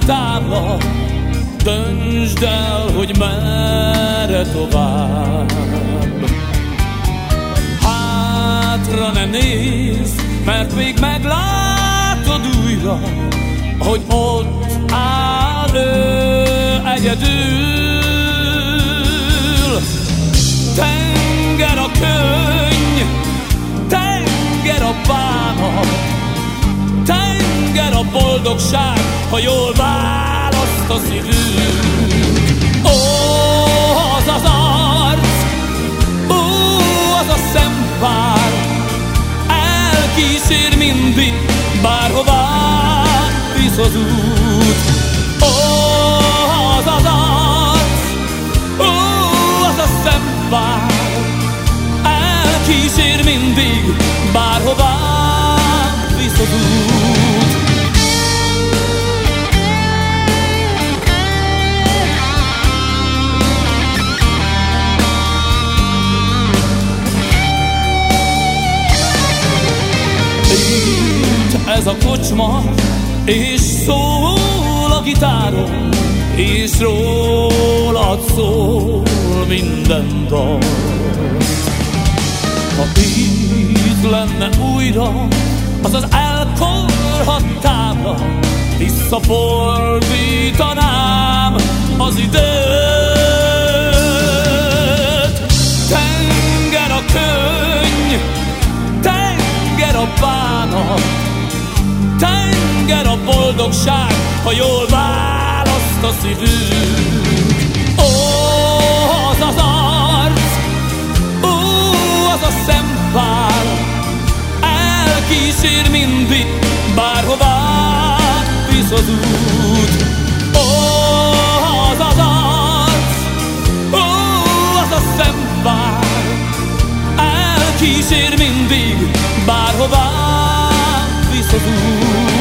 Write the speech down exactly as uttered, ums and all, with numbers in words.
tábla, döntsd el, hogy merre tovább. Hátra ne nézz, mert még meglátod újra, hogy ott áll ő egyedül. Tenger a könny, tenger a bánat, tenger a boldogság, ha jól választ a szívünk. Ó, az az arc, ó, az a szempár, elkísér mindig, bárhová visz az út. Ó, az az arc, ó, az a szempár, elkísér mindig, bárhová visz az út. Itt ez a kocsma, és szól a gitáron, és rólad szól minden dal. Ha itt lenne újra az az elkorhadt tábla, visszafordítanám az időt. Tenger a könny, tenger a bánat, tenger a boldogság, ha jól választ a szívünk. Ó, az az arc, ó, az a szempár, elkísér mindig, bárhová visz az út. Ó, az az arc, ó, az a szempár, elkísér mindig, bárhová visz az út.